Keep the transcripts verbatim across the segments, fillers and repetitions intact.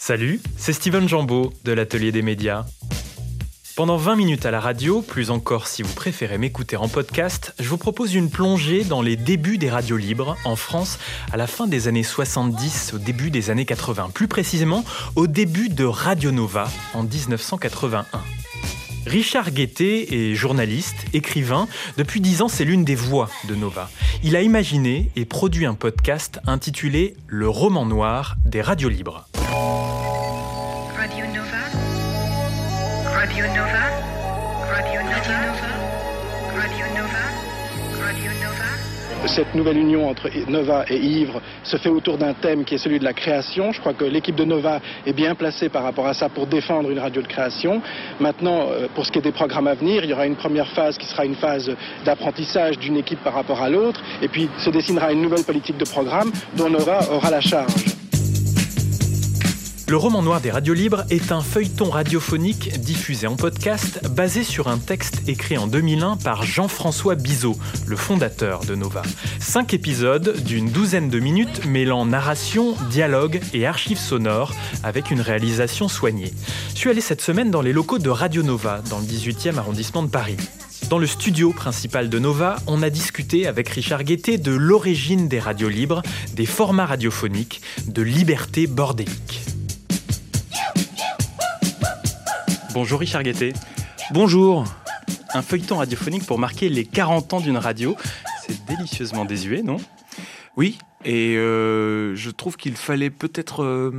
Salut, c'est Steven Jambeau de l'Atelier des médias. Pendant vingt minutes à la radio, plus encore si vous préférez m'écouter en podcast, je vous propose une plongée dans les débuts des radios libres en France à la fin des années soixante-dix, au début des années quatre-vingts. Plus précisément, au début de Radio Nova en dix-neuf cent quatre-vingt-un. Richard Guettet est journaliste, écrivain. Depuis dix ans, c'est l'une des voix de Nova. Il a imaginé et produit un podcast intitulé « Le roman noir des radios libres ». Radio Nova, Radio Nova, Radio Nova, Radio Nova, Radio Nova. Cette nouvelle union entre Nova et Ivre se fait autour d'un thème qui est celui de la création. Je crois que l'équipe de Nova est bien placée par rapport à ça pour défendre une radio de création. Maintenant, pour ce qui est des programmes à venir, il y aura une première phase qui sera une phase d'apprentissage d'une équipe par rapport à l'autre. Et puis se dessinera une nouvelle politique de programme dont Nova aura la charge. Le roman noir des radios libres est un feuilleton radiophonique diffusé en podcast basé sur un texte écrit en deux mille un par Jean-François Bizot, le fondateur de Nova. Cinq épisodes d'une douzaine de minutes mêlant narration, dialogue et archives sonores avec une réalisation soignée. Je suis allé cette semaine dans les locaux de Radio Nova, dans le dix-huitième arrondissement de Paris. Dans le studio principal de Nova, on a discuté avec Richard Guettet de l'origine des radios libres, des formats radiophoniques, de liberté bordélique. Bonjour Richard Guettet. Bonjour. Un feuilleton radiophonique pour marquer les quarante ans d'une radio. C'est délicieusement désuet, non ? Oui, et euh, je trouve qu'il fallait peut-être euh,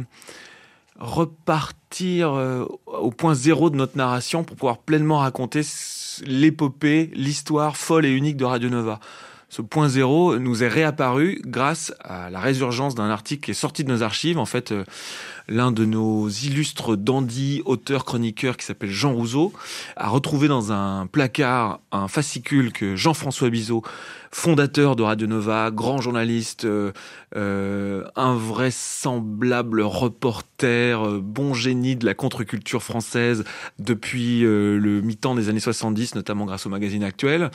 repartir euh, au point zéro de notre narration pour pouvoir pleinement raconter l'épopée, l'histoire folle et unique de Radio Nova. Ce point zéro nous est réapparu grâce à la résurgence d'un article qui est sorti de nos archives. En fait, euh, l'un de nos illustres dandys, auteurs, chroniqueurs, qui s'appelle Jean Rouzeau, a retrouvé dans un placard un fascicule que Jean-François Bizot, fondateur de Radio Nova, grand journaliste, euh, euh, invraisemblable reporter, euh, bon génie de la contre-culture française depuis euh, le mi-temps des années soixante-dix, notamment grâce au magazine Actuel.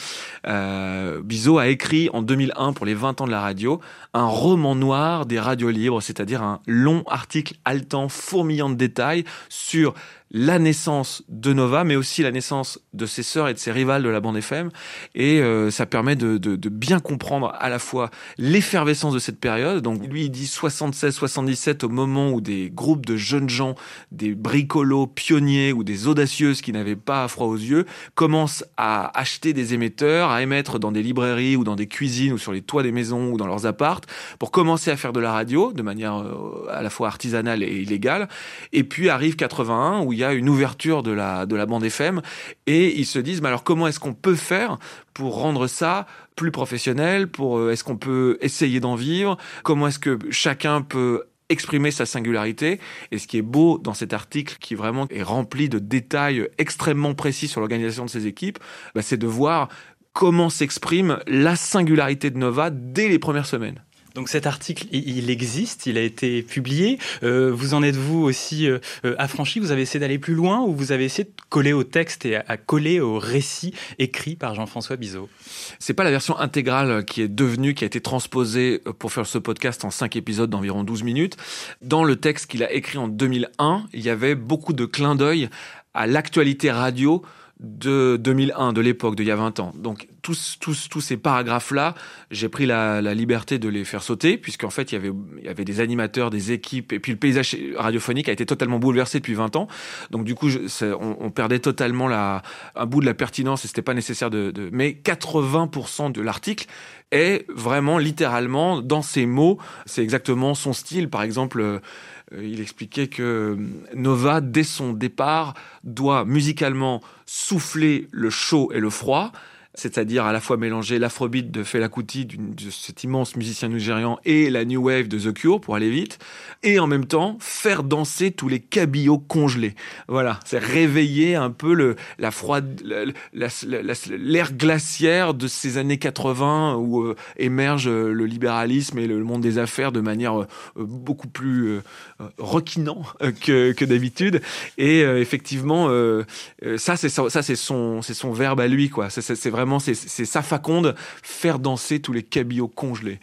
Euh, Bizot a écrit en deux mille un, pour les vingt ans de la radio, un roman noir des radios libres, c'est-à-dire un long article haletant, fourmillant de détails sur la naissance de Nova, mais aussi la naissance de ses sœurs et de ses rivales de la bande F M. Et euh, ça permet de, de, de bien comprendre à la fois l'effervescence de cette période. Donc lui, il dit soixante-seize soixante-dix-sept, au moment où des groupes de jeunes gens, des bricolos pionniers ou des audacieuses qui n'avaient pas froid aux yeux, commencent à acheter des émetteurs, à émettre dans des librairies ou dans des cuisines ou sur les toits des maisons ou dans leurs appartes pour commencer à faire de la radio de manière euh, à la fois artisanale et illégale. Et puis arrive quatre-vingt-un, où il y a une ouverture de la, de la bande F M, et ils se disent, mais alors comment est-ce qu'on peut faire pour rendre ça plus professionnel, pour, euh, est-ce qu'on peut essayer d'en vivre, comment est-ce que chacun peut exprimer sa singularité. Et ce qui est beau dans cet article, qui vraiment est rempli de détails extrêmement précis sur l'organisation de ces équipes, bah, c'est de voir comment s'exprime la singularité de Nova dès les premières semaines. Donc cet article, il existe, il a été publié. Euh, vous en êtes-vous aussi euh, affranchi ? Vous avez essayé d'aller plus loin ou vous avez essayé de coller au texte et à, à coller au récit écrit par Jean-François Bizot ? C'est pas la version intégrale qui est devenue, qui a été transposée pour faire ce podcast en cinq épisodes d'environ douze minutes. Dans le texte qu'il a écrit en deux mille un, il y avait beaucoup de clins d'œil à l'actualité radio de deux mille un, de l'époque, d'il y a vingt ans. Donc, tous, tous, tous ces paragraphes-là, j'ai pris la, la liberté de les faire sauter, puisqu'en fait, il y avait, il y avait des animateurs, des équipes, et puis le paysage radiophonique a été totalement bouleversé depuis vingt ans. Donc, du coup, je, on, on perdait totalement la, un bout de la pertinence, et c'était pas nécessaire de, de, mais quatre-vingts pour cent de l'article est vraiment, littéralement, dans ses mots. C'est exactement son style. Par exemple, euh, il expliquait que Nova, dès son départ, doit musicalement souffler le chaud et le froid, c'est-à-dire à la fois mélanger l'afrobeat de Fela Kuti, de cet immense musicien nigérian, et la new wave de The Cure, pour aller vite, et en même temps faire danser tous les cabillots congelés. Voilà, c'est réveiller un peu le, la froide, la, la, la, l'air glaciaire de ces années quatre-vingts où euh, émerge le libéralisme et le monde des affaires de manière euh, beaucoup plus euh, requinant que, que d'habitude. Et euh, effectivement, euh, ça, c'est, ça, c'est son, c'est son verbe à lui, quoi. C'est, c'est, c'est vraiment, c'est, c'est sa faconde, faire danser tous les cabillots congelés.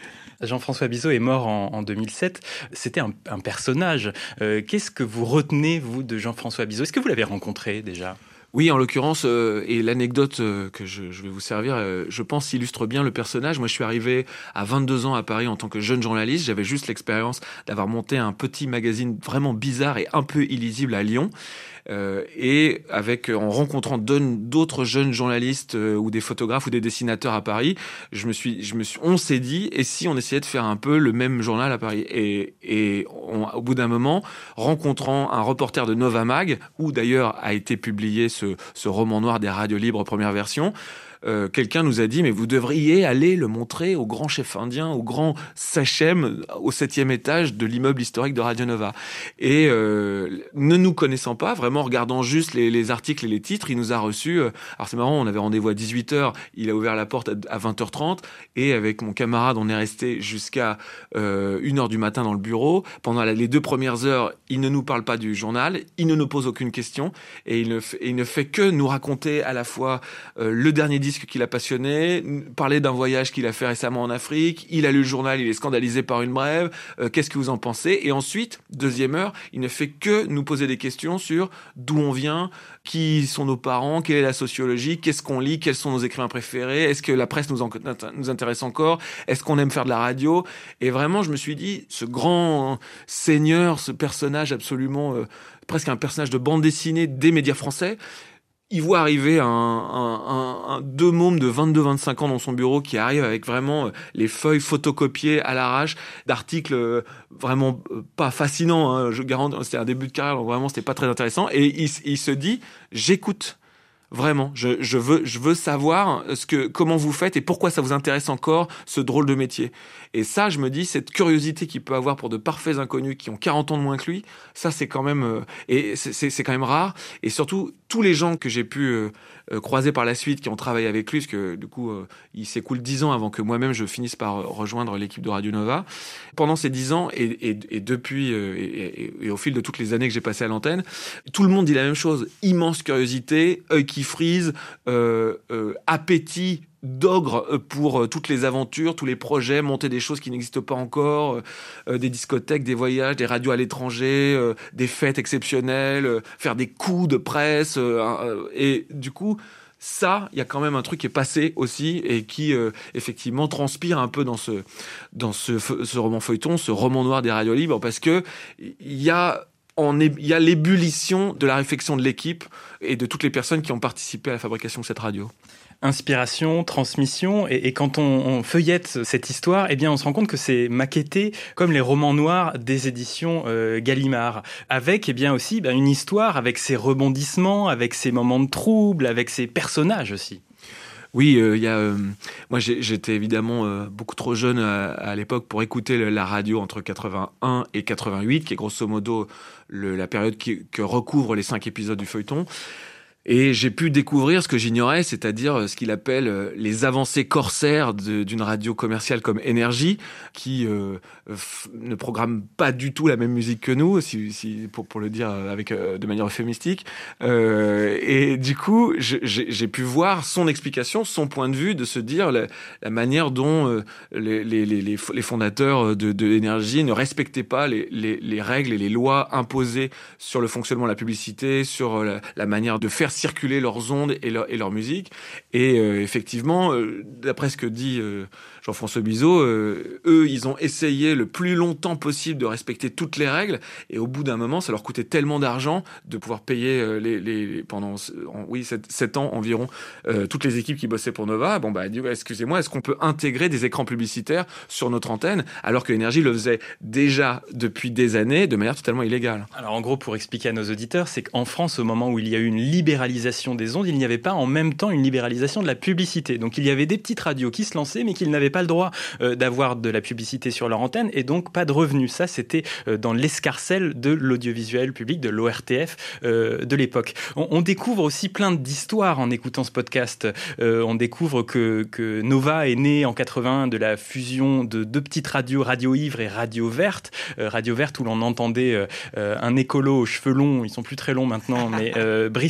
Jean-François Bizot est mort en, en deux mille sept. C'était un, un personnage. Euh, qu'est-ce que vous retenez, vous, de Jean-François Bizot ? Est-ce que vous l'avez rencontré déjà ? Oui, en l'occurrence, euh, et l'anecdote euh, que je, je vais vous servir, euh, je pense, illustre bien le personnage. Moi, je suis arrivé à vingt-deux ans à Paris en tant que jeune journaliste. J'avais juste l'expérience d'avoir monté un petit magazine vraiment bizarre et un peu illisible à Lyon. Euh, et avec en rencontrant d'autres jeunes journalistes euh, ou des photographes ou des dessinateurs à Paris, je me suis, je me suis, on s'est dit, et si on essayait de faire un peu le même journal à Paris. Et, et on, au bout d'un moment, rencontrant un reporter de Nova Mag, où d'ailleurs a été publié ce, ce roman noir des radios libres première version. Euh, quelqu'un nous a dit, mais vous devriez aller le montrer au grand chef indien, au grand Sachem, au septième étage de l'immeuble historique de Radio Nova. Et euh, ne nous connaissant pas, vraiment regardant juste les, les articles et les titres, il nous a reçus. Euh, alors c'est marrant, on avait rendez-vous à dix-huit heures, il a ouvert la porte à, à vingt heures trente, et avec mon camarade, on est resté jusqu'à euh, une heure du matin dans le bureau. Pendant la, les deux premières heures, il ne nous parle pas du journal, il ne nous pose aucune question, et il ne fait, il ne fait que nous raconter à la fois euh, le dernier disque qu'il a passionné, parler d'un voyage qu'il a fait récemment en Afrique, il a lu le journal, il est scandalisé par une brève, euh, qu'est-ce que vous en pensez ? Et ensuite, deuxième heure, il ne fait que nous poser des questions sur d'où on vient, qui sont nos parents, quelle est la sociologie, qu'est-ce qu'on lit, quels sont nos écrivains préférés, est-ce que la presse nous, en, nous intéresse encore, est-ce qu'on aime faire de la radio ? Et vraiment, je me suis dit, ce grand seigneur, ce personnage absolument, euh, presque un personnage de bande dessinée des médias français, il voit arriver un, un, un, un deux mômes de vingt-deux vingt-cinq ans dans son bureau qui arrivent avec vraiment les feuilles photocopiées à l'arrache d'articles vraiment pas fascinants, hein, je garantis, c'était un début de carrière, donc vraiment c'était pas très intéressant. Et il, il se dit, j'écoute. Vraiment, je, je veux, je veux savoir ce que, comment vous faites et pourquoi ça vous intéresse encore ce drôle de métier. Et ça, je me dis, cette curiosité qu'il peut avoir pour de parfaits inconnus qui ont quarante ans de moins que lui, ça c'est quand même, euh, et c'est, c'est, c'est quand même rare. Et surtout, tous les gens que j'ai pu euh, euh, croiser par la suite, qui ont travaillé avec lui, parce que du coup, euh, il s'écoule dix ans avant que moi-même je finisse par rejoindre l'équipe de Radio Nova. Pendant ces dix ans et, et, et depuis, euh, et, et, et au fil de toutes les années que j'ai passées à l'antenne, tout le monde dit la même chose. Immense curiosité, œil qui frise, euh, euh, appétit d'ogre pour euh, toutes les aventures, tous les projets, monter des choses qui n'existent pas encore, euh, des discothèques, des voyages, des radios à l'étranger, euh, des fêtes exceptionnelles, euh, faire des coups de presse. Euh, euh, et du coup, ça, il y a quand même un truc qui est passé aussi et qui, euh, effectivement, transpire un peu dans ce, dans ce, ce roman feuilleton, ce roman noir des radios libres, parce que il y a... On est, il y a l'ébullition de la réflexion de l'équipe et de toutes les personnes qui ont participé à la fabrication de cette radio. Inspiration, transmission, et, et quand on, on feuillette cette histoire, eh bien on se rend compte que c'est maquetté comme les romans noirs des éditions euh, Gallimard, avec eh bien aussi ben, une histoire avec ses rebondissements, avec ses moments de trouble, avec ses personnages aussi. Oui, il euh, y a. Euh, moi, j'ai, j'étais évidemment euh, beaucoup trop jeune à, à l'époque pour écouter le, la radio entre quatre-vingt-un et quatre-vingt-huit, qui est grosso modo le, la période qui, que recouvrent les cinq épisodes du feuilleton. Et j'ai pu découvrir ce que j'ignorais, c'est-à-dire ce qu'il appelle les avancées corsaires de, d'une radio commerciale comme Énergie, qui euh, f- ne programme pas du tout la même musique que nous, si, si, pour, pour le dire avec, euh, de manière euphémistique. Euh, et du coup, je, j'ai, j'ai pu voir son explication, son point de vue, de se dire la, la manière dont euh, les, les, les, les fondateurs de, de Énergie ne respectaient pas les, les, les règles et les lois imposées sur le fonctionnement de la publicité, sur la, la manière de faire circuler leurs ondes et leur, et leur musique. Et euh, effectivement, euh, d'après ce que dit euh, Jean-François Bizot, euh, eux, ils ont essayé le plus longtemps possible de respecter toutes les règles, et au bout d'un moment, ça leur coûtait tellement d'argent de pouvoir payer euh, les, les, pendant en, oui, sept ans environ euh, toutes les équipes qui bossaient pour Nova. Bon, bah, excusez-moi, est-ce qu'on peut intégrer des écrans publicitaires sur notre antenne, alors que Énergie le faisait déjà depuis des années de manière totalement illégale? Alors, en gros, pour expliquer à nos auditeurs, c'est qu'en France, au moment où il y a eu une libéralisation des ondes, il n'y avait pas en même temps une libéralisation de la publicité. Donc il y avait des petites radios qui se lançaient, mais qui n'avaient pas le droit euh, d'avoir de la publicité sur leur antenne, et donc pas de revenus. Ça, c'était euh, dans l'escarcelle de l'audiovisuel public, de l'O R T F euh, de l'époque. On, on découvre aussi plein d'histoires en écoutant ce podcast. Euh, on découvre que, que Nova est né en quatre-vingt-un de la fusion de deux petites radios, Radio Ivre et Radio Verte. Euh, Radio Verte où l'on entendait euh, un écolo aux cheveux longs, ils sont plus très longs maintenant, mais euh, Brice Lalonde,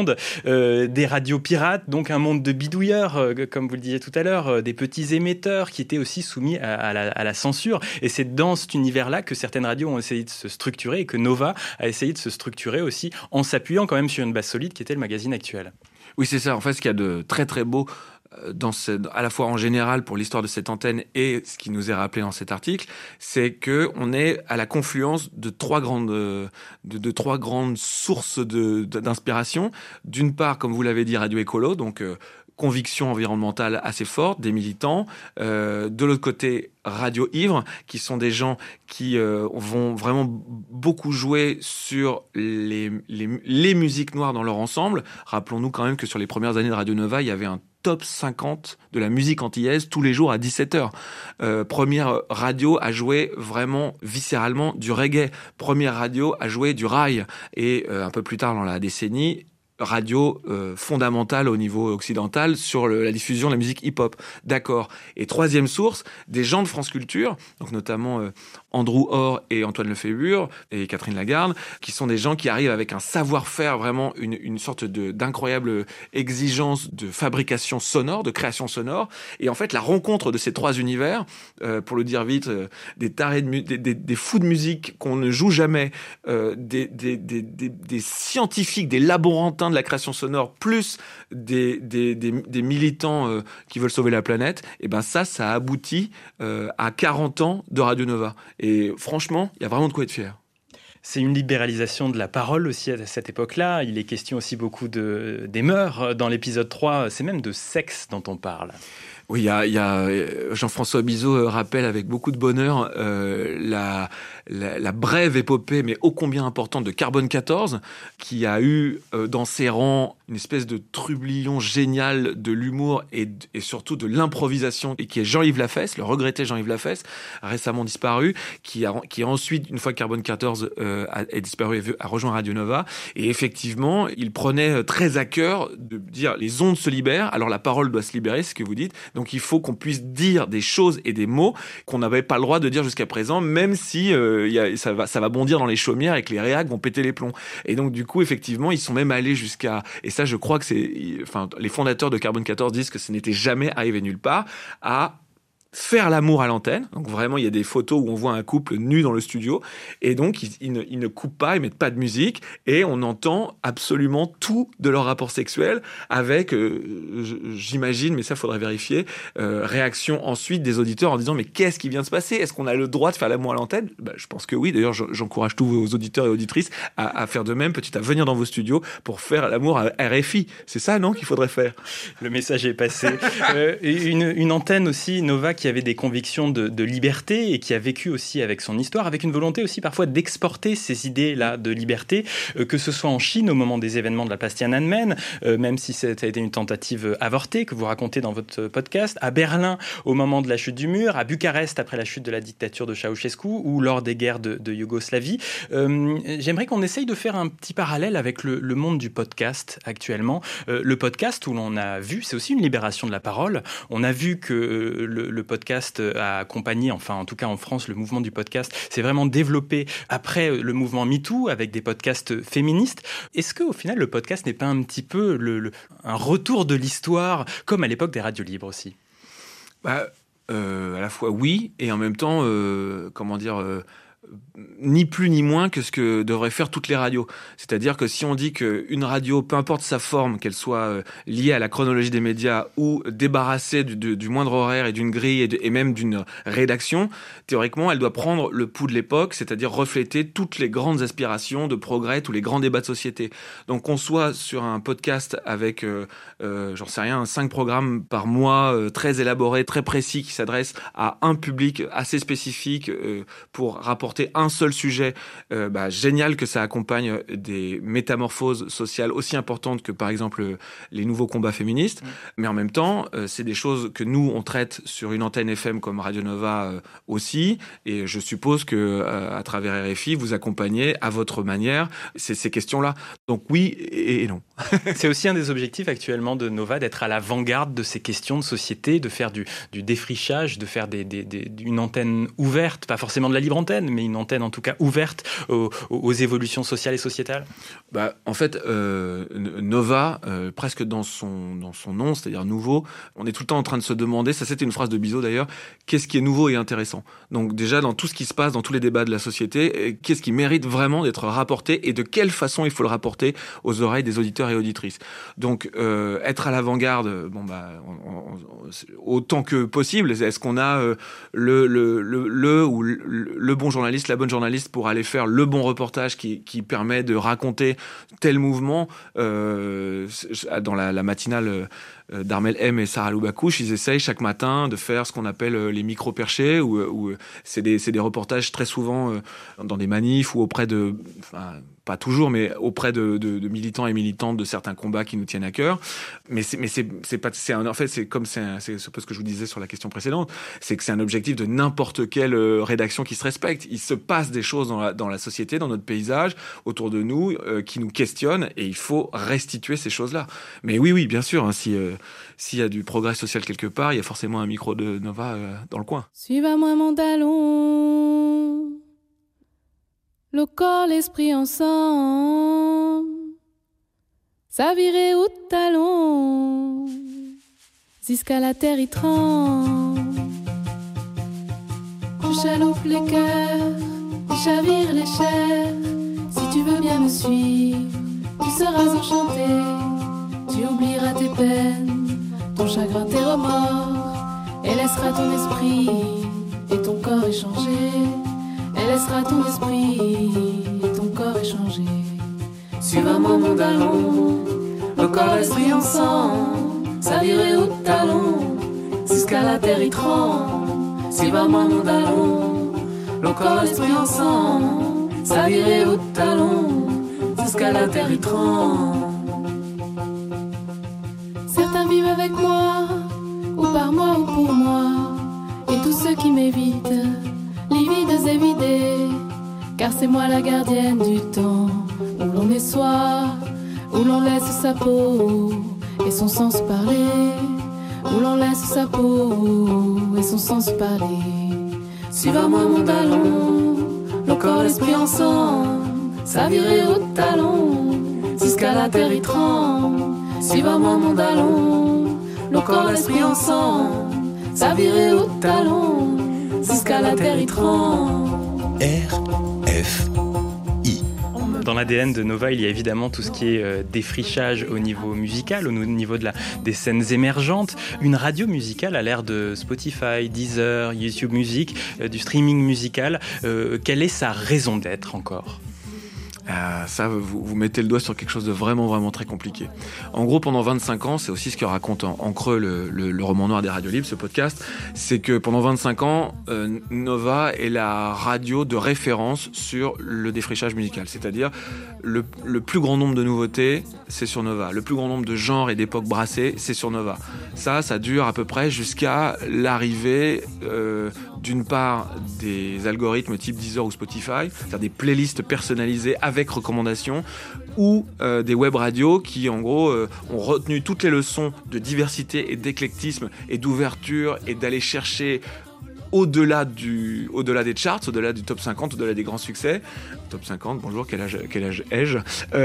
monde euh, des radios pirates, donc un monde de bidouilleurs, euh, comme vous le disiez tout à l'heure, euh, des petits émetteurs qui étaient aussi soumis à, à, la, à la censure. Et c'est dans cet univers-là que certaines radios ont essayé de se structurer et que Nova a essayé de se structurer aussi en s'appuyant quand même sur une base solide qui était le magazine actuel. Oui, c'est ça. En fait, ce qu'il y a de très très beau dans ce, à la fois en général pour l'histoire de cette antenne et ce qui nous est rappelé dans cet article, c'est que on est à la confluence de trois grandes, de, de trois grandes sources de, de, d'inspiration. D'une part, comme vous l'avez dit, Radio Écolo, donc euh, conviction environnementale assez forte, des militants. Euh, de l'autre côté, Radio Ivre, qui sont des gens qui euh, vont vraiment beaucoup jouer sur les, les, les musiques noires dans leur ensemble. Rappelons-nous quand même que sur les premières années de Radio Nova, il y avait un top cinquante de la musique antillaise tous les jours à dix-sept heures. Euh, première radio à jouer vraiment viscéralement du reggae. Première radio à jouer du rail. Et euh, un peu plus tard dans la décennie, radio euh, fondamentale au niveau occidental sur le, la diffusion de la musique hip-hop. D'accord. Et troisième source, des gens de France Culture, donc notamment euh, Andrew Orr et Antoine Lefébure et Catherine Lagarde, qui sont des gens qui arrivent avec un savoir-faire, vraiment une, une sorte de, d'incroyable exigence de fabrication sonore, de création sonore. Et en fait, la rencontre de ces trois univers, euh, pour le dire vite, euh, des tarés de mu- des, des, des fous de musique qu'on ne joue jamais, euh, des, des, des, des, des scientifiques, des laborantins de la création sonore, plus des, des, des, des militants euh, qui veulent sauver la planète, et ben ça, ça aboutit euh, à quarante ans de Radio Nova. Et franchement, il y a vraiment de quoi être fier. C'est une libéralisation de la parole aussi à cette époque-là. Il est question aussi beaucoup de, des mœurs. Dans l'épisode trois, c'est même de sexe dont on parle. Oui, il y a, il y a Jean-François Bizot rappelle avec beaucoup de bonheur euh, la, la, la brève épopée, mais ô combien importante, de Carbone quatorze, qui a eu euh, dans ses rangs une espèce de trublion génial de l'humour et, et surtout de l'improvisation, et qui est Jean-Yves Lafesse, le regretté Jean-Yves Lafesse, récemment disparu, qui a, qui a ensuite, une fois que Carbone quatorze euh, a, est disparu, a rejoint Radio Nova. Et effectivement, il prenait très à cœur de dire les ondes se libèrent, alors la parole doit se libérer, c'est ce que vous dites. Donc il faut qu'on puisse dire des choses et des mots qu'on n'avait pas le droit de dire jusqu'à présent, même si euh, y a, ça, va, ça va bondir dans les chaumières et que les réacs vont péter les plombs. Et donc du coup, effectivement, ils sont même allés jusqu'à... Et ça, je crois que c'est... Enfin, les fondateurs de Carbone quatorze disent que ce n'était jamais arrivé nulle part, à faire l'amour à l'antenne. Donc vraiment, il y a des photos où on voit un couple nu dans le studio. Et donc, ils, ils, ne, ils ne coupent pas, ils mettent pas de musique. Et on entend absolument tout de leur rapport sexuel avec, euh, j'imagine, mais ça, faudrait vérifier, euh, réaction ensuite des auditeurs en disant « Mais qu'est-ce qui vient de se passer ? Est-ce qu'on a le droit de faire l'amour à l'antenne ?» Ben, je pense que oui. D'ailleurs, j'encourage tous vos auditeurs et auditrices à, à faire de même, petit à venir dans vos studios pour faire l'amour à R F I. C'est ça, non, qu'il faudrait faire ? Le message est passé. euh, une, une antenne aussi, Nova, qui avait des convictions de, de liberté et qui a vécu aussi avec son histoire, avec une volonté aussi parfois d'exporter ces idées-là de liberté, euh, que ce soit en Chine au moment des événements de la place Tiananmen, euh, même si ça a été une tentative avortée que vous racontez dans votre podcast, à Berlin au moment de la chute du mur, à Bucarest après la chute de la dictature de Ceausescu ou lors des guerres de, de Yougoslavie. Euh, j'aimerais qu'on essaye de faire un petit parallèle avec le, le monde du podcast actuellement. Euh, le podcast, où l'on a vu, c'est aussi une libération de la parole. On a vu que euh, le, le podcast a accompagné, enfin en tout cas en France, le mouvement du podcast s'est vraiment développé après le mouvement MeToo avec des podcasts féministes. Est-ce qu'au final le podcast n'est pas un petit peu le, le, un retour de l'histoire comme à l'époque des radios libres aussi ? Bah, euh, à la fois oui et en même temps, euh, comment dire... Euh ni plus ni moins que ce que devraient faire toutes les radios. C'est-à-dire que si on dit qu'une radio, peu importe sa forme, qu'elle soit liée à la chronologie des médias ou débarrassée du, du, du moindre horaire et d'une grille et, de, et même d'une rédaction, théoriquement, elle doit prendre le pouls de l'époque, c'est-à-dire refléter toutes les grandes aspirations de progrès, tous les grands débats de société. Donc qu'on soit sur un podcast avec, euh, euh, j'en sais rien, cinq programmes par mois, euh, très élaborés, très précis, qui s'adressent à un public assez spécifique euh, pour rapporter un seul sujet, euh, bah, génial que ça accompagne des métamorphoses sociales aussi importantes que par exemple les nouveaux combats féministes, mmh. mais en même temps euh, c'est des choses que nous on traite sur une antenne F M comme Radio Nova euh, aussi, et je suppose que euh, à travers R F I vous accompagnez à votre manière ces, ces questions-là. Donc oui et, et non. C'est aussi un des objectifs actuellement de Nova, d'être à l'avant-garde de ces questions de société, de faire du, du défrichage, de faire des, des, des, une antenne ouverte, pas forcément de la libre antenne, mais une antenne en tout cas ouverte aux, aux évolutions sociales et sociétales ? Bah, en fait, euh, Nova, euh, presque dans son, dans son nom, c'est-à-dire nouveau, on est tout le temps en train de se demander, ça c'était une phrase de Bizot d'ailleurs, qu'est-ce qui est nouveau et intéressant ? Donc déjà, dans tout ce qui se passe, dans tous les débats de la société, qu'est-ce qui mérite vraiment d'être rapporté et de quelle façon il faut le rapporter aux oreilles des auditeurs et auditrices. Donc, euh, être à l'avant-garde, bon bah, on, on, autant que possible, est-ce qu'on a euh, le, le, le, le, ou le, le bon journaliste, la bonne journaliste pour aller faire le bon reportage qui, qui permet de raconter tel mouvement euh, dans la, la matinale d'Armel M et Sarah Loubacouche, ils essayent chaque matin de faire ce qu'on appelle les micro-perchés, où, où c'est, des, c'est des reportages très souvent dans des manifs ou auprès de... Enfin, pas toujours, mais auprès de, de, de militants et militantes de certains combats qui nous tiennent à cœur. Mais c'est, mais c'est, c'est pas, c'est un, en fait, c'est comme c'est, un, c'est un peu ce que je vous disais sur la question précédente, c'est que c'est un objectif de n'importe quelle rédaction qui se respecte. Il se passe des choses dans la, dans la société, dans notre paysage, autour de nous, euh, qui nous questionnent, et il faut restituer ces choses-là. Mais oui, oui, bien sûr, hein, si, euh, s'il y a du progrès social quelque part, il y a forcément un micro de Nova euh, dans le coin. Suivez-moi mon talon. Le corps, l'esprit ensemble, s'avirer au talon, jusqu'à la terre y tremble. Je chaloupe les cœurs, je chavire les chairs. Si tu veux bien me suivre, tu seras enchanté. Tu oublieras tes peines, ton chagrin, tes remords, et laisseras ton esprit et ton corps échanger. Elle laissera ton esprit et ton corps échanger. Suivez-moi mon talon, le corps, l'esprit ensemble, s'avirer au talon, jusqu'à la terre y tremble. Suivez-moi mon talon, le corps, l'esprit ensemble, s'avirer au talon, jusqu'à la terre y tremble. Certains vivent avec moi, ou par moi ou pour moi, et tous ceux qui m'évitent, livides et vidés, car c'est moi la gardienne du temps, où l'on est soi, où l'on laisse sa peau et son sens parler, où l'on laisse sa peau et son sens parler. Suivez-moi mon talon, le corps, l'esprit ensemble, s'avirer au talon, jusqu'à la terre y tremble. Suivez-moi mon talon, le corps, l'esprit ensemble, s'avirer au talon, jusqu'à la terre y tremble. R F I. Dans l'A D N de Nova, il y a évidemment tout ce qui est euh, défrichage au niveau musical, au niveau de la, des scènes émergentes. Une radio musicale à l'ère de Spotify, Deezer, YouTube Music, euh, du streaming musical. Euh, quelle est sa raison d'être encore ? Euh, ça, vous, vous mettez le doigt sur quelque chose de vraiment, vraiment très compliqué. En gros, pendant vingt-cinq ans, c'est aussi ce que raconte en, en creux le, le, le roman noir des radios libres, ce podcast, c'est que pendant vingt-cinq ans, euh, Nova est la radio de référence sur le défrichage musical. C'est-à-dire, le, le plus grand nombre de nouveautés, c'est sur Nova. Le plus grand nombre de genres et d'époques brassées, c'est sur Nova. Ça, ça dure à peu près jusqu'à l'arrivée, euh, d'une part, des algorithmes type Deezer ou Spotify, c'est-à-dire des playlists personnalisées avec recommandations, ou euh, des web radios qui, en gros, euh, ont retenu toutes les leçons de diversité et d'éclectisme et d'ouverture et d'aller chercher au-delà, du, au-delà des charts, au-delà du top cinquante, au-delà des grands succès. Top cinquante, bonjour, quel âge, quel âge ai-je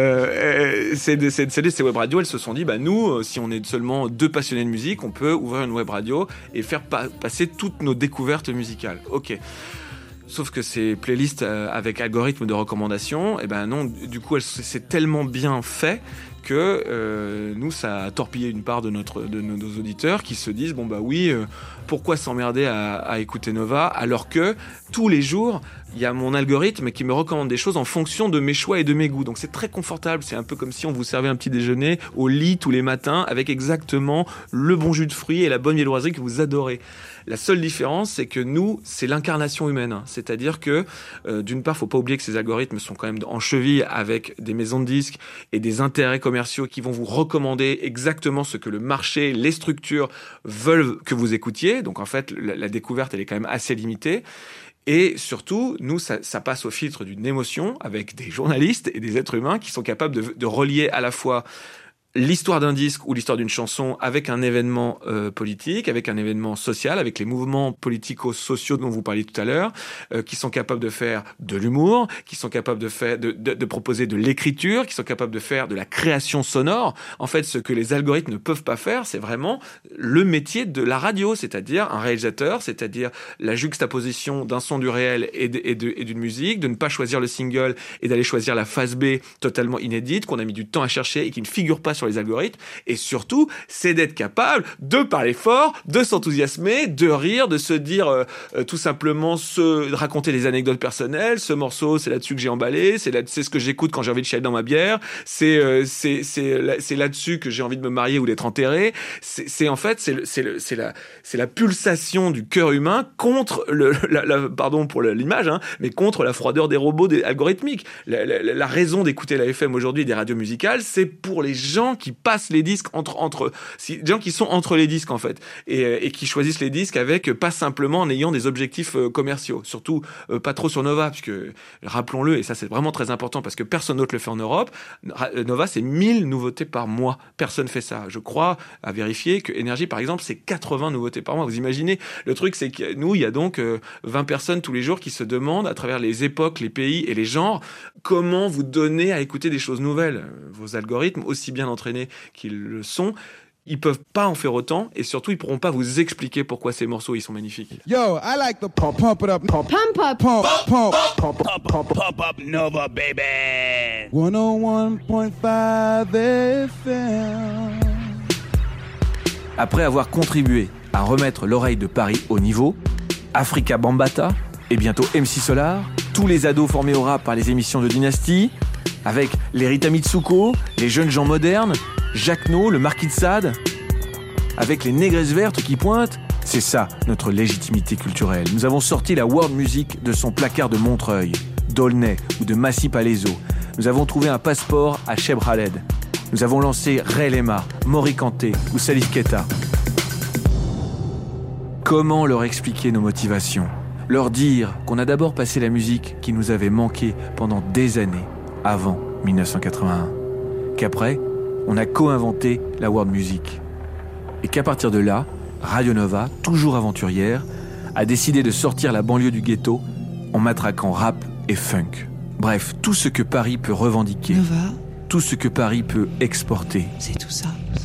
euh, c'est, c'est, c'est, Ces web radios, elles se sont dit, bah, nous, si on est seulement deux passionnés de musique, on peut ouvrir une web radio et faire pa- passer toutes nos découvertes musicales. Ok. Sauf que ces playlists euh, avec algorithme de recommandation, eh ben non, du coup, elles, c'est tellement bien fait que euh, nous, ça a torpillé une part de, notre, de nos auditeurs qui se disent, bon bah oui, euh, pourquoi s'emmerder à, à écouter Nova alors que tous les jours, il y a mon algorithme qui me recommande des choses en fonction de mes choix et de mes goûts. Donc c'est très confortable, c'est un peu comme si on vous servait un petit déjeuner au lit tous les matins avec exactement le bon jus de fruits et la bonne viennoiserie que vous adorez. La seule différence, c'est que nous, c'est l'incarnation humaine. C'est-à-dire que, euh, d'une part, faut pas oublier que ces algorithmes sont quand même en cheville avec des maisons de disques et des intérêts commerciaux qui vont vous recommander exactement ce que le marché, les structures veulent que vous écoutiez. Donc en fait, la, la découverte, elle est quand même assez limitée. Et surtout, nous, ça, ça passe au filtre d'une émotion avec des journalistes et des êtres humains qui sont capables de, de relier à la fois l'histoire d'un disque ou l'histoire d'une chanson avec un événement euh, politique, avec un événement social, avec les mouvements politico-sociaux dont vous parliez tout à l'heure, euh, qui sont capables de faire de l'humour, qui sont capables de faire, de, de, de proposer de l'écriture, qui sont capables de faire de la création sonore. En fait, ce que les algorithmes ne peuvent pas faire, c'est vraiment le métier de la radio, c'est-à-dire un réalisateur, c'est-à-dire la juxtaposition d'un son du réel et, de, et, de, et d'une musique, de ne pas choisir le single et d'aller choisir la phase B totalement inédite, qu'on a mis du temps à chercher et qui ne figure pas sur les algorithmes, et surtout, c'est d'être capable de parler fort, de s'enthousiasmer, de rire, de se dire euh, euh, tout simplement, se, de raconter des anecdotes personnelles. Ce morceau, c'est là-dessus que j'ai emballé, c'est, là, c'est ce que j'écoute quand j'ai envie de chialer dans ma bière, c'est, euh, c'est, c'est, là, c'est là-dessus que j'ai envie de me marier ou d'être enterré. C'est, c'est en fait, c'est, le, c'est, le, c'est, la, c'est la pulsation du cœur humain contre, le, la, la, pardon pour l'image, hein, mais contre la froideur des robots des algorithmiques. La, la, la raison d'écouter la F M aujourd'hui, des radios musicales, c'est pour les gens qui passent les disques entre entre si, des gens qui sont entre les disques en fait et, et qui choisissent les disques avec pas simplement en ayant des objectifs euh, commerciaux, surtout euh, pas trop sur Nova, puisque rappelons-le, et ça c'est vraiment très important parce que personne d'autre le fait en Europe, Nova c'est mille nouveautés par mois, personne fait ça. Je crois à vérifier que Énergie par exemple c'est quatre-vingts nouveautés par mois. Vous imaginez, le truc c'est que nous il y a donc euh, vingt personnes tous les jours qui se demandent à travers les époques, les pays et les genres comment vous donner à écouter des choses nouvelles. Vos algorithmes, aussi bien entraînés qu'ils le sont, ils peuvent pas en faire autant et surtout ils pourront pas vous expliquer pourquoi ces morceaux ils sont magnifiques. Yo, I like the pump, pump it up, pump, Pump up. pump, pump, Pump, pump, pump, pump up Nova, baby. one oh one point five F M. Après avoir contribué à remettre l'oreille de Paris au niveau, Africa Bambaataa et bientôt M C Solar, tous les ados formés au rap par les émissions de Dynasty, avec les Rita Mitsuko, les jeunes gens modernes, Jacques No, le Marquis de Sade, avec les négresses vertes qui pointent, c'est ça notre légitimité culturelle. Nous avons sorti la world music de son placard de Montreuil, d'Aulnay ou de Massy Palaiso. Nous avons trouvé un passeport à Cheb Khaled. Nous avons lancé Ray Lema, Mori Kanté ou Salif Keita. Comment leur expliquer nos motivations ? Leur dire qu'on a d'abord passé la musique qui nous avait manqué pendant des années, avant dix-neuf cent quatre-vingt-un. Qu'après, on a co-inventé la world music. Et qu'à partir de là, Radio Nova, toujours aventurière, a décidé de sortir la banlieue du ghetto en matraquant rap et funk. Bref, tout ce que Paris peut revendiquer, Nova, tout ce que Paris peut exporter. c'est tout ça, ça.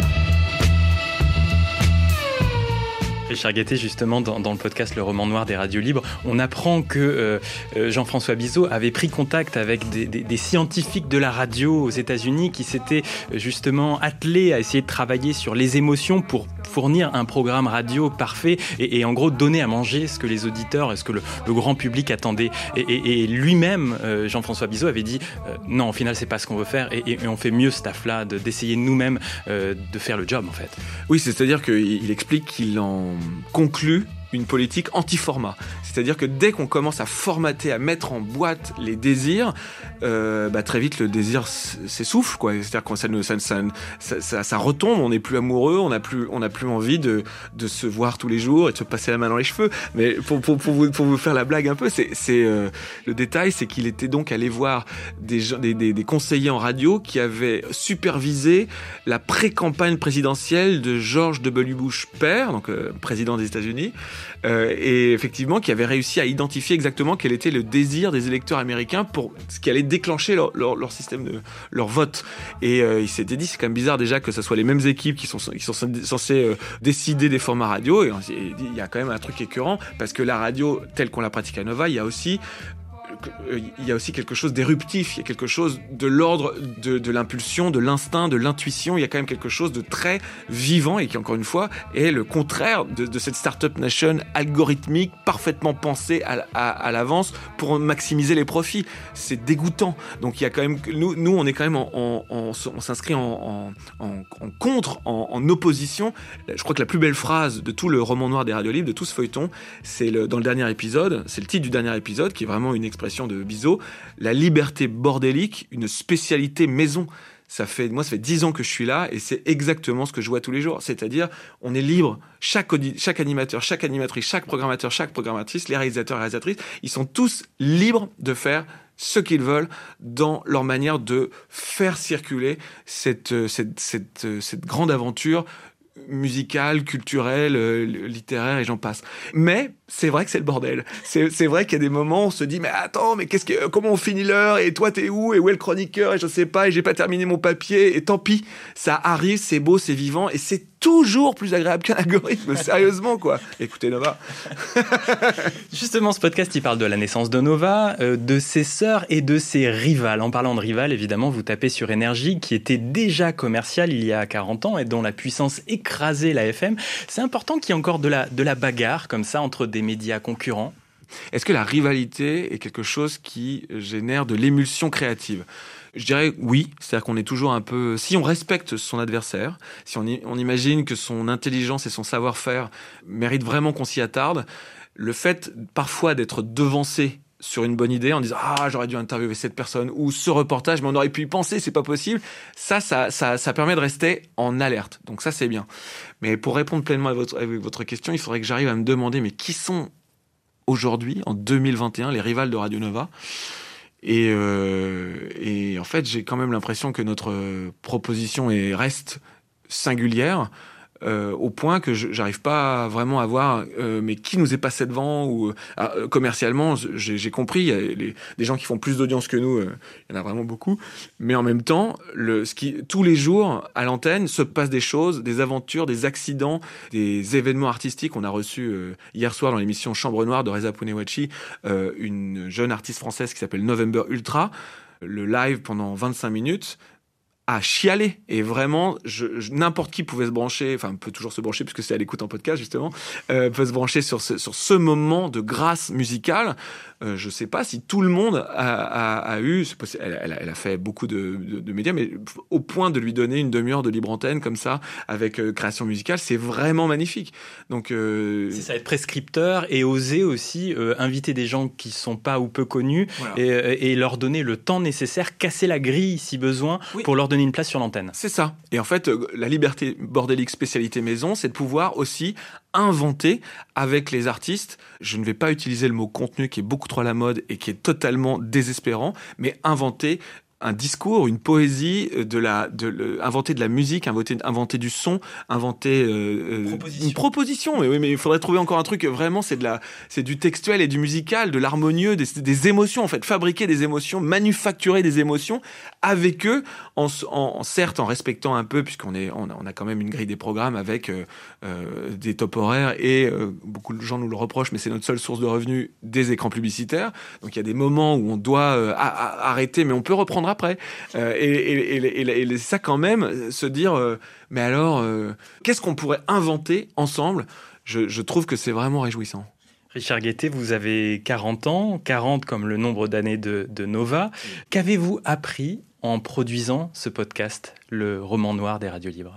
Richard Guettet, justement, dans, dans le podcast Le Roman Noir des Radios Libres, on apprend que euh, Jean-François Bizot avait pris contact avec des, des, des scientifiques de la radio aux États-Unis qui s'étaient justement attelés à essayer de travailler sur les émotions pour fournir un programme radio parfait et, et en gros donner à manger ce que les auditeurs et ce que le, le grand public attendait. Et, et, et lui-même, euh, Jean-François Bizot, avait dit euh, non, au final, c'est pas ce qu'on veut faire et, et, et on fait mieux ce taf-là, de, d'essayer nous-mêmes euh, de faire le job, en fait. Oui, c'est-à-dire qu'il explique qu'il en conclut une politique anti-format. C'est-à-dire que dès qu'on commence à formater, à mettre en boîte les désirs, euh, bah, très vite le désir s'essouffle, quoi. C'est-à-dire que ça, ne, ça, ça, ça, ça, ça retombe, on n'est plus amoureux, on n'a plus, on n'a plus envie de, de se voir tous les jours et de se passer la main dans les cheveux. Mais pour, pour, pour, vous, pour vous faire la blague un peu, c'est, c'est euh, le détail, c'est qu'il était donc allé voir des, des, des, des conseillers en radio qui avaient supervisé la pré-campagne présidentielle de George W. Bush père, donc euh, président des États-Unis. Euh, et effectivement qui avait réussi à identifier exactement quel était le désir des électeurs américains pour ce qui allait déclencher leur, leur, leur système de leur vote. Et euh, il s'était dit c'est quand même bizarre déjà que ce soit les mêmes équipes qui sont qui sont censées euh, décider des formats radio. Et il y a quand même un truc écœurant parce que la radio telle qu'on la pratique à Nova, il y a aussi il y a aussi quelque chose d'éruptif, il y a quelque chose de l'ordre de, de l'impulsion, de l'instinct, de l'intuition, il y a quand même quelque chose de très vivant et qui, encore une fois, est le contraire de, de cette startup nation algorithmique, parfaitement pensée à, à, à l'avance pour maximiser les profits. C'est dégoûtant. Donc il y a quand même, nous, nous on est quand même en, en, en on s'inscrit en, en, en, en contre, en, en opposition. Je crois que la plus belle phrase de tout le roman noir des radios libres, de tout ce feuilleton, c'est le, dans le dernier épisode, c'est le titre du dernier épisode, qui est vraiment une expression de Bizot, la liberté bordélique, une spécialité maison. Ça fait, moi, ça fait dix ans que je suis là et c'est exactement ce que je vois tous les jours. C'est-à-dire, on est libre. Chaque, audi- chaque animateur, chaque animatrice, chaque programmateur, chaque programmatrice, les réalisateurs et réalisatrices, ils sont tous libres de faire ce qu'ils veulent dans leur manière de faire circuler cette, cette, cette, cette grande aventure musicale, culturelle, euh, littéraire et j'en passe. Mais c'est vrai que c'est le bordel. C'est, c'est vrai qu'il y a des moments où on se dit mais attends, mais qu'est-ce que, comment on finit l'heure et toi t'es où et où est le chroniqueur et je sais pas et j'ai pas terminé mon papier et tant pis, ça arrive, c'est beau, c'est vivant et c'est toujours plus agréable qu'un algorithme, sérieusement quoi. Écoutez Nova. Justement, ce podcast, il parle de la naissance de Nova, euh, de ses sœurs et de ses rivales. En parlant de rivales, évidemment, vous tapez sur Énergie, qui était déjà commerciale il y a quarante ans et dont la puissance écrasait la F M. C'est important qu'il y ait encore de la, de la bagarre comme ça entre des médias concurrents. Est-ce que la rivalité est quelque chose qui génère de l'émulsion créative ? Je dirais oui, c'est-à-dire qu'on est toujours un peu... Si on respecte son adversaire, si on, y, on imagine que son intelligence et son savoir-faire méritent vraiment qu'on s'y attarde, le fait parfois d'être devancé sur une bonne idée en disant « Ah, j'aurais dû interviewer cette personne » ou « Ce reportage, mais on aurait pu y penser, c'est pas possible », ça, ça, ça, ça permet de rester en alerte. Donc ça, c'est bien. Mais pour répondre pleinement à votre, à votre question, il faudrait que j'arrive à me demander « Mais qui sont aujourd'hui, en deux mille vingt et un, les rivales de Radio Nova ?» Et, euh, et en fait, j'ai quand même l'impression que notre proposition est, reste singulière, euh, au point que je, j'arrive pas vraiment à voir euh, mais qui nous est passé devant ou euh, commercialement. J'ai, j'ai compris, il y a les, des gens qui font plus d'audience que nous, euh, il y en a vraiment beaucoup. Mais en même temps, le, ce qui, tous les jours à l'antenne se passe des choses, des aventures, des accidents, des événements artistiques. On a reçu euh, hier soir dans l'émission Chambre Noire de Reza Pounewachi euh, une jeune artiste française qui s'appelle November Ultra. Le live pendant vingt-cinq minutes. À chialer et vraiment je, je, n'importe qui pouvait se brancher, enfin peut toujours se brancher puisque c'est à l'écoute en podcast justement, euh, peut se brancher sur ce, sur ce moment de grâce musicale. Euh, je sais pas si tout le monde a, a, a eu, c'est possible, elle, elle, elle a fait beaucoup de, de, de médias, mais au point de lui donner une demi-heure de libre antenne comme ça avec euh, création musicale, c'est vraiment magnifique. Donc euh... c'est ça, être prescripteur et oser aussi euh, inviter des gens qui sont pas ou peu connus voilà. et, et leur donner le temps nécessaire, casser la grille si besoin oui. pour leur donner une place sur l'antenne. C'est ça. Et en fait, la liberté bordélique spécialité maison, c'est de pouvoir aussi inventer avec les artistes. Je ne vais pas utiliser le mot contenu qui est beaucoup trop à la mode et qui est totalement désespérant, mais inventer un discours, une poésie, de la, de, le, inventer de la musique, inventer, inventer du son, inventer euh, proposition. une proposition. Mais oui, mais il faudrait trouver encore un truc. Vraiment, c'est de la, c'est du textuel et du musical, de l'harmonieux, des, des émotions en fait, fabriquer des émotions, manufacturer des émotions avec eux, en, en certes en respectant un peu, puisqu'on est, on a, on a quand même une grille des programmes avec euh, euh, des top horaires et euh, beaucoup de gens nous le reprochent, mais c'est notre seule source de revenus, des écrans publicitaires. Donc il y a des moments où on doit euh, a, a, arrêter, mais on peut reprendre après. Euh, et, et, et, et, et ça quand même, se dire, euh, mais alors, euh, qu'est-ce qu'on pourrait inventer ensemble ? je, je trouve que c'est vraiment réjouissant. Richard Guettet, vous avez quarante ans, quarante comme le nombre d'années de, de Nova. Qu'avez-vous appris en produisant ce podcast, le roman noir des radios libres ?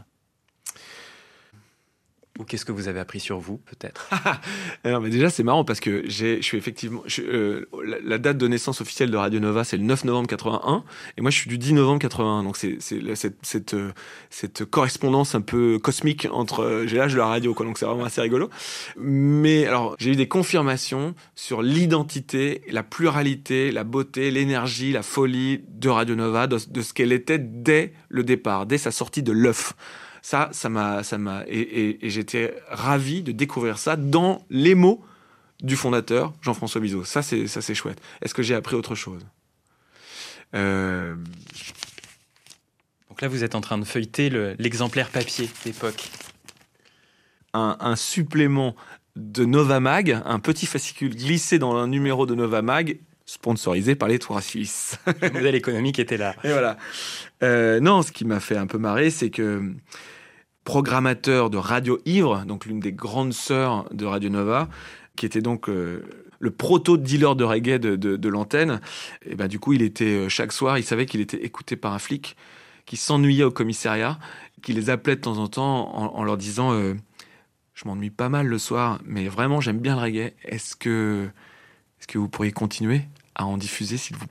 Ou qu'est-ce que vous avez appris sur vous, peut-être ? Non, mais déjà, c'est marrant parce que j'ai, je suis effectivement... Je, euh, la, la date de naissance officielle de Radio Nova, c'est le neuf novembre quatre-vingt-un. Et moi, je suis du dix novembre quatre-vingt-un. Donc, c'est, c'est cette, cette, cette correspondance un peu cosmique entre... J'ai l'âge de la radio, quoi. Donc, c'est vraiment assez rigolo. Mais alors, j'ai eu des confirmations sur l'identité, la pluralité, la beauté, l'énergie, la folie de Radio Nova, de, de ce qu'elle était dès le départ, dès sa sortie de l'œuf. Ça, ça m'a, ça m'a, et, et, et j'étais ravi de découvrir ça dans les mots du fondateur, Jean-François Bizot. Ça, c'est, ça, c'est chouette. Est-ce que j'ai appris autre chose ? euh... Donc là, vous êtes en train de feuilleter le, l'exemplaire papier d'époque. Un, un supplément de Nova Mag, un petit fascicule glissé dans un numéro de Nova Mag, sponsorisé par les Tours Suisses. Le modèle économique était là. Et voilà. Euh, non, ce qui m'a fait un peu marrer, c'est que programmateur de Radio Ivre, donc l'une des grandes sœurs de Radio Nova, qui était donc euh, le proto-dealer de reggae de, de, de l'antenne, et ben du coup, il était chaque soir, il savait qu'il était écouté par un flic qui s'ennuyait au commissariat, qui les appelait de temps en temps en, en leur disant euh, « Je m'ennuie pas mal le soir, mais vraiment, j'aime bien le reggae. Est-ce que, est-ce que vous pourriez continuer à en diffuser, s'il vous plaît ?»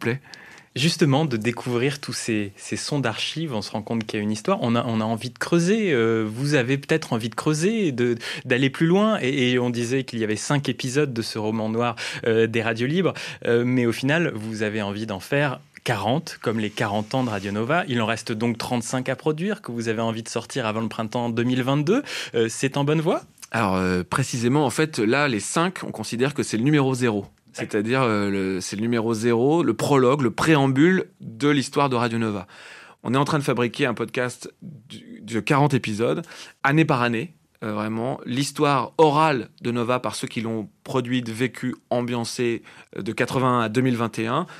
Justement, de découvrir tous ces, ces sons d'archives, on se rend compte qu'il y a une histoire. On a, on a envie de creuser. Euh, vous avez peut-être envie de creuser, de, d'aller plus loin. Et, et on disait qu'il y avait cinq épisodes de ce roman noir euh, des radios libres. Euh, mais au final, vous avez envie d'en faire quarante, comme les quarante ans de Radio Nova. Il en reste donc trente-cinq à produire, que vous avez envie de sortir avant le printemps deux mille vingt-deux. Euh, c'est en bonne voie ? Alors, euh, précisément, en fait, là, les cinq, on considère que c'est le numéro zéro. C'est-à-dire, euh, le, c'est le numéro zéro, le prologue, le préambule de l'histoire de Radio Nova. On est en train de fabriquer un podcast de quarante épisodes, année par année, euh, vraiment. L'histoire orale de Nova par ceux qui l'ont produite, vécue, ambiancée de quatre-vingt à deux mille vingt et un,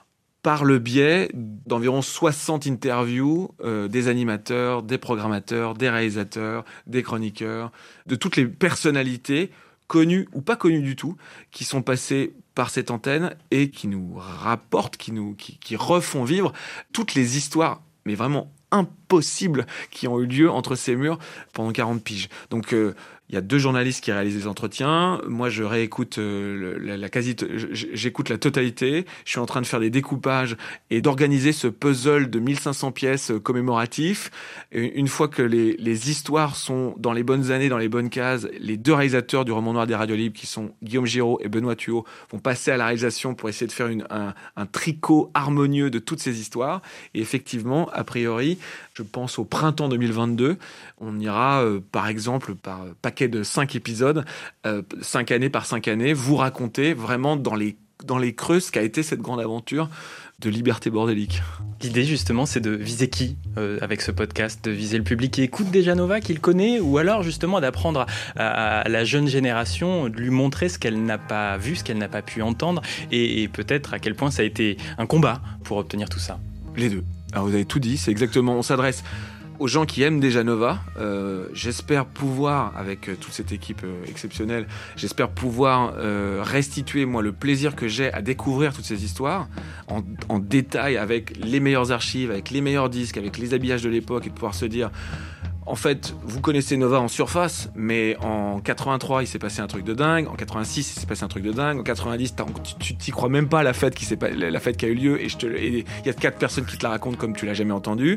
par le biais d'environ soixante interviews euh, des animateurs, des programmateurs, des réalisateurs, des chroniqueurs, de toutes les personnalités connus ou pas connus du tout, qui sont passés par cette antenne et qui nous rapportent, qui nous, qui, qui refont vivre toutes les histoires, mais vraiment impossibles, qui ont eu lieu entre ces murs pendant quarante piges. Donc, euh, il y a deux journalistes qui réalisent les entretiens. Moi, je réécoute euh, la, la quasi, j'écoute la totalité. Je suis en train de faire des découpages et d'organiser ce puzzle de mille cinq cents pièces commémoratifs. Et une fois que les, les histoires sont dans les bonnes années, dans les bonnes cases, les deux réalisateurs du roman noir des radios libres, qui sont Guillaume Giraud et Benoît Thuot, vont passer à la réalisation pour essayer de faire une, un, un tricot harmonieux de toutes ces histoires. Et effectivement, a priori, je pense au printemps deux mille vingt-deux, on ira, euh, par exemple, par paquet de cinq épisodes, euh, cinq années par cinq années, vous raconter vraiment dans les, dans les creux ce qu'a été cette grande aventure de liberté bordélique. L'idée, justement, c'est de viser qui euh, avec ce podcast ? De viser le public qui écoute déjà Nova, qui le connaît, ou alors, justement, d'apprendre à, à la jeune génération, de lui montrer ce qu'elle n'a pas vu, ce qu'elle n'a pas pu entendre, et, et peut-être à quel point ça a été un combat pour obtenir tout ça. Les deux. Alors, vous avez tout dit, c'est exactement, on s'adresse aux gens qui aiment déjà Nova. Euh, j'espère pouvoir, avec euh, toute cette équipe euh, exceptionnelle, j'espère pouvoir euh, restituer, moi, le plaisir que j'ai à découvrir toutes ces histoires en, en détail, avec les meilleures archives, avec les meilleurs disques, avec les habillages de l'époque, et de pouvoir se dire, en fait, vous connaissez Nova en surface, mais en quatre-vingt-trois, il s'est passé un truc de dingue. En quatre-vingt-six, il s'est passé un truc de dingue. En quatre-vingt-dix, tu t'y crois même pas à la fête qui, s'est pas, la fête qui a eu lieu, et il y a quatre personnes qui te la racontent comme tu l'as jamais entendu.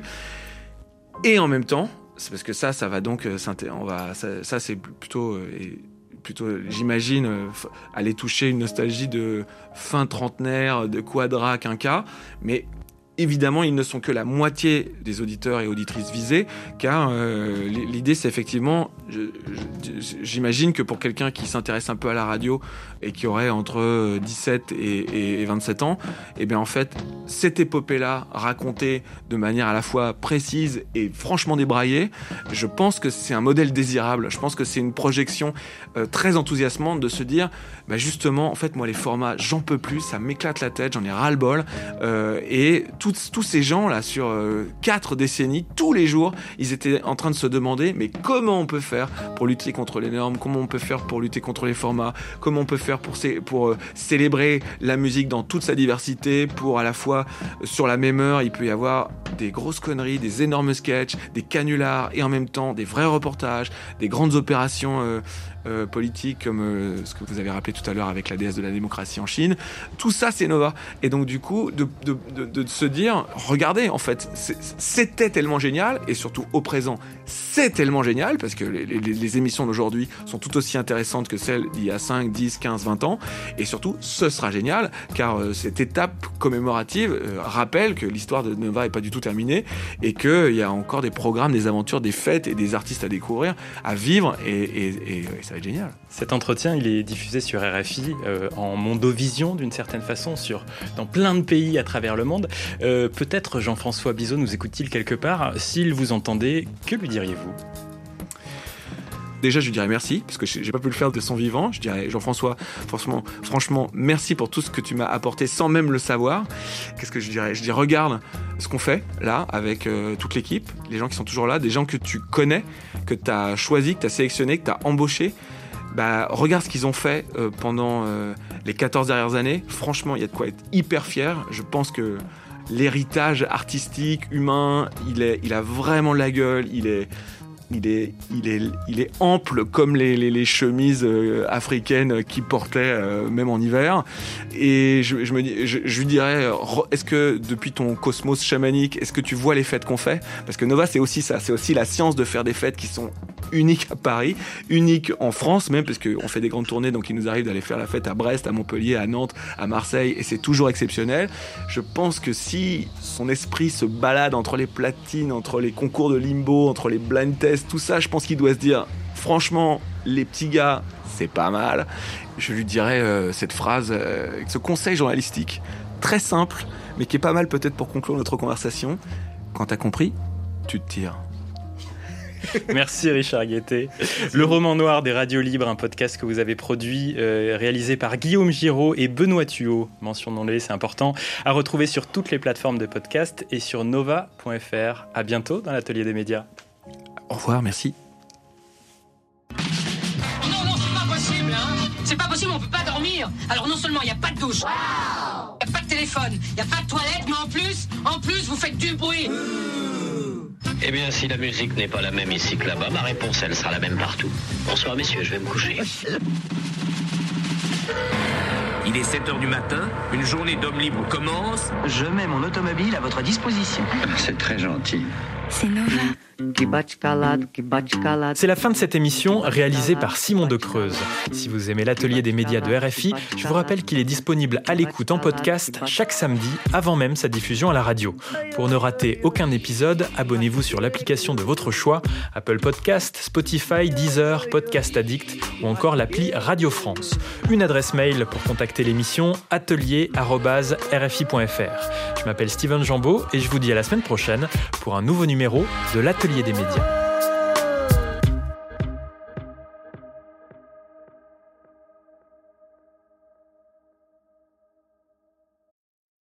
Et en même temps, c'est parce que ça, ça va donc, on va, ça, ça c'est plutôt, plutôt, j'imagine, aller toucher une nostalgie de fin trentenaire, de quadra, quinca, mais évidemment, ils ne sont que la moitié des auditeurs et auditrices visés, car euh, l'idée, c'est effectivement, je, je, j'imagine que pour quelqu'un qui s'intéresse un peu à la radio et qui aurait entre dix-sept et, et vingt-sept ans, eh bien en fait, cette épopée-là, racontée de manière à la fois précise et franchement débraillée, je pense que c'est un modèle désirable. Je pense que c'est une projection euh, très enthousiasmante de se dire, bah justement, en fait, moi, les formats, j'en peux plus, ça m'éclate la tête, j'en ai ras-le-bol, euh, et Tous, tous ces gens-là, sur euh, quatre décennies, tous les jours, ils étaient en train de se demander, mais comment on peut faire pour lutter contre les normes, comment on peut faire pour lutter contre les formats, comment on peut faire pour, cé- pour euh, célébrer la musique dans toute sa diversité, pour à la fois, euh, sur la même heure, il peut y avoir des grosses conneries, des énormes sketchs, des canulars, et en même temps, des vrais reportages, des grandes opérations euh, euh, politiques, comme euh, ce que vous avez rappelé tout à l'heure avec la déesse de la démocratie en Chine. Tout ça, c'est Nova. Et donc, du coup, de, de, de, de se dire, regardez, en fait, c'était tellement génial, et surtout au présent, c'est tellement génial, parce que les, les, les émissions d'aujourd'hui sont tout aussi intéressantes que celles d'il y a cinq, dix, quinze, vingt ans, et surtout, ce sera génial, car euh, cette étape commémorative euh, rappelle que l'histoire de Nova n'est pas du tout terminée, et qu'il y a encore des programmes, des aventures, des fêtes et des artistes à découvrir, à vivre, et, et, et, et ça va être génial. Cet entretien, il est diffusé sur R F I euh, en mondovision, d'une certaine façon, sur, dans plein de pays à travers le monde. Euh, peut-être Jean-François Bizot nous écoute-t-il quelque part. S'il vous entendait, que lui diriez-vous ? Déjà, je lui dirais merci, parce que j'ai pas pu le faire de son vivant. Je dirais, Jean-François, franchement, franchement, merci pour tout ce que tu m'as apporté sans même le savoir. Qu'est-ce que je dirais ? Je dis, regarde ce qu'on fait, là, avec euh, toute l'équipe, les gens qui sont toujours là, des gens que tu connais, que tu as choisi, que tu as sélectionné, que tu as embauché. Bah, regarde ce qu'ils ont fait euh, pendant euh, les quatorze dernières années. Franchement, il y a de quoi être hyper fier. Je pense que l'héritage artistique, humain, il, est, il a vraiment de la gueule, il est... il est, il est, il est ample comme les, les, les chemises euh, africaines qu'il portait euh, même en hiver. Et je, je, me, je, je lui dirais, est-ce que depuis ton cosmos chamanique, est-ce que tu vois les fêtes qu'on fait ? Parce que Nova, c'est aussi ça, c'est aussi la science de faire des fêtes qui sont uniques à Paris, uniques en France même, parce qu'on fait des grandes tournées, donc il nous arrive d'aller faire la fête à Brest, à Montpellier, à Nantes, à Marseille, et c'est toujours exceptionnel. Je pense que si son esprit se balade entre les platines, entre les concours de limbo, entre les blind tests, tout ça, je pense qu'il doit se dire, franchement, les petits gars, c'est pas mal. Je lui dirais euh, cette phrase, euh, ce conseil journalistique, très simple, mais qui est pas mal peut-être pour conclure notre conversation. Quand t'as compris, tu te tires. Merci Richard Guettet. Le roman noir des radios libres, un podcast que vous avez produit, euh, réalisé par Guillaume Giraud et Benoît Thuot. Mentionnons-les, c'est important. À retrouver sur toutes les plateformes de podcast et sur nova point f r. À bientôt dans l'Atelier des médias. Au revoir, merci. Non, non, c'est pas possible, hein. C'est pas possible, on peut pas dormir. Alors non seulement il n'y a pas de douche, il wow. n'y a pas de téléphone, il n'y a pas de toilette, mais en plus, en plus, vous faites du bruit. Eh bien, si la musique n'est pas la même ici que là-bas, ma réponse, elle sera la même partout. Bonsoir, messieurs, je vais me coucher. Il est sept heures du matin, une journée d'homme libre commence. Je mets mon automobile à votre disposition. C'est très gentil. C'est Nova. C'est la fin de cette émission réalisée par Simon de Creuse. Si vous aimez l'Atelier des médias de R F I, je vous rappelle qu'il est disponible à l'écoute en podcast chaque samedi avant même sa diffusion à la radio. Pour ne rater aucun épisode, abonnez-vous sur l'application de votre choix, Apple Podcast, Spotify, Deezer, Podcast Addict ou encore l'appli Radio France. Une adresse mail pour contacter l'émission, atelier arobase r f i point f r. Je m'appelle Steven Jambeau et je vous dis à la semaine prochaine pour un nouveau numéro de l'Atelier des médias.